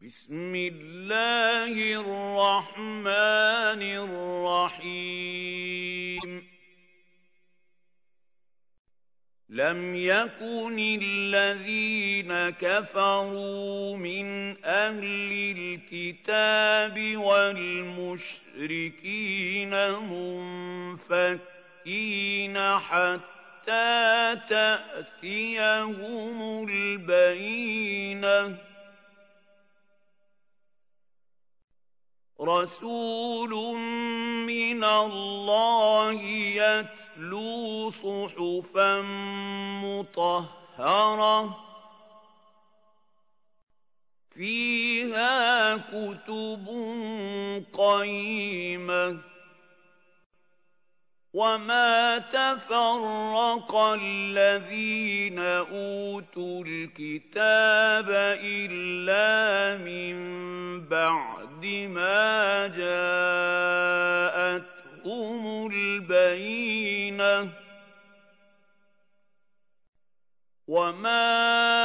بسم الله الرحمن الرحيم لم يكن الذين كفروا من أهل الكتاب والمشركين منفكين حتى تأتيهم البينة رسول من الله يتلو صحفا مطهرة فيها كتب قيمة وما تفرق الذين أوتوا الكتاب إلا من بعد ما جاءتهم البينة وما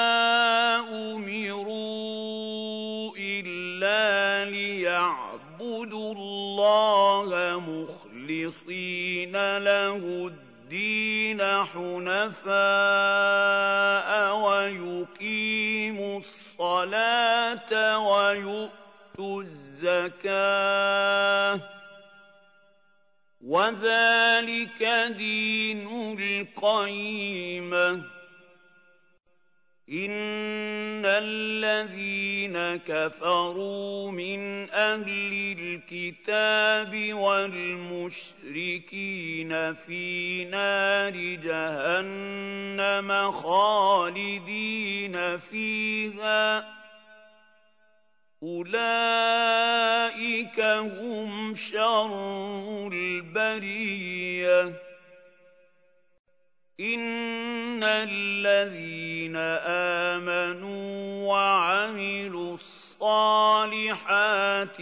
أمروا إلا ليعبدوا الله مخلصين له الدين حنفاء ويقيموا الصلاة ويؤتوا الزكاة وذلك دين القيمة إن الذين كفروا من أهل الكتاب والمشركين في نار جهنم خالدين فيها أولئك هم شر البرية إن الذين آمنوا وعملوا الصالحات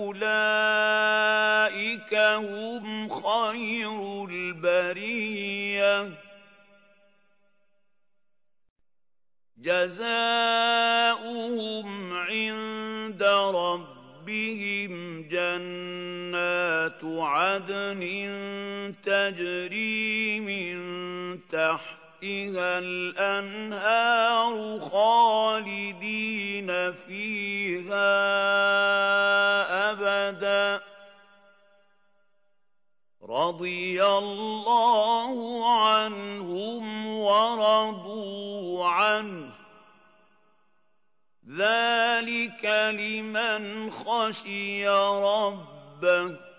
أولئك هم خير البرية جزاؤهم عند ربهم جنات عدن تجري من تحتها الأنهار خالدين فيها أبدا رضي الله عنهم ورضوا عنه ذلك لمن خشي ربه